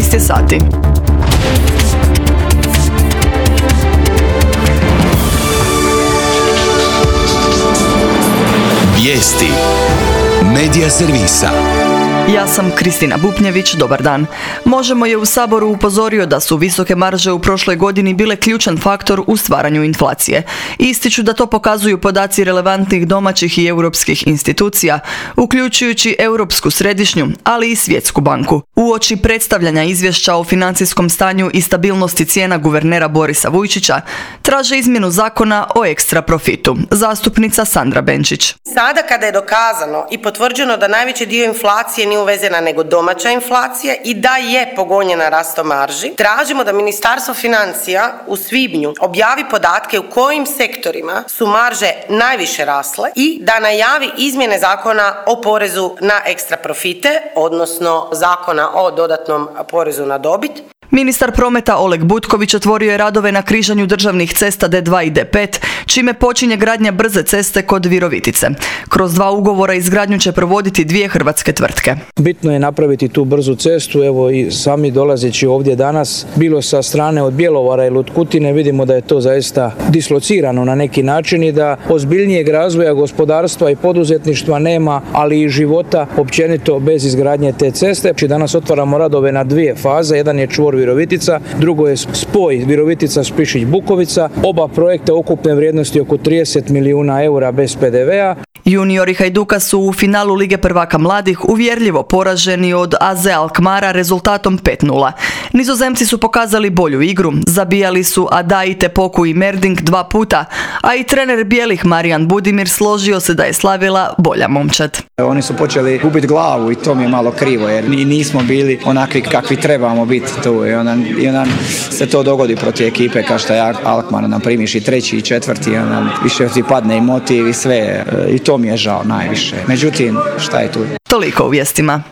12 je sati. Vijesti Medija servisa. Ja sam Kristina Bupnjević, dobar dan. Možemo je u Saboru upozorio da su visoke marže u prošloj godini bile ključan faktor u stvaranju inflacije. Ističu da to pokazuju podaci relevantnih domaćih i europskih institucija, uključujući Europsku središnju, ali i Svjetsku banku. Uoči predstavljanja izvješća o financijskom stanju i stabilnosti cijena guvernera Borisa Vujčića, traže izmjenu zakona o ekstra profitu. Zastupnica Sandra Benčić. Sada kada je dokazano i potvrđeno da najveći dio inflacije nije uvezena nego domaća inflacija i da je pogonjena rastom marži, tražimo da Ministarstvo financija u svibnju objavi podatke u kojim sektorima su marže najviše rasle i da najavi izmjene zakona o porezu na ekstra profite, odnosno zakona o dodatnom porezu na dobit. Ministar prometa Oleg Butković otvorio je radove na križanju državnih cesta D2 i D5, čime počinje gradnja brze ceste kod Virovitice. Kroz 2 ugovora izgradnju će provoditi 2 hrvatske tvrtke. Bitno je napraviti tu brzu cestu, evo i sami dolazeći ovdje danas, bilo sa strane od Bjelovara ili od Kutine, vidimo da je to zaista dislocirano na neki način i da ozbiljnijeg razvoja gospodarstva i poduzetništva nema, ali i života općenito bez izgradnje te ceste. Danas otvaramo radove na 2 faze, jedan je čvor Virovitica, drugo je spoj Virovitica-Spišić-Bukovica, oba projekta ukupne vrijednosti oko 30 milijuna eura bez PDV-a. Juniori Hajduka su u finalu Lige prvaka mladih uvjerljivo poraženi od AZ Alkmara rezultatom 5:0. Nizozemci su pokazali bolju igru, zabijali su Adai, Tepoku i Merding 2 puta, a i trener bijelih Marijan Budimir složio se da je slavila bolja momčad. Oni su počeli gubiti glavu i to mi je malo krivo jer nismo bili onakvi kakvi trebamo biti tu i onda se to dogodi protiv ekipe kao što je Alkmaar, nam primiš i 3. i 4. i onda više ti padne i motiv i sve i to mi je žao najviše. Međutim, šta je tu? Toliko u vijestima.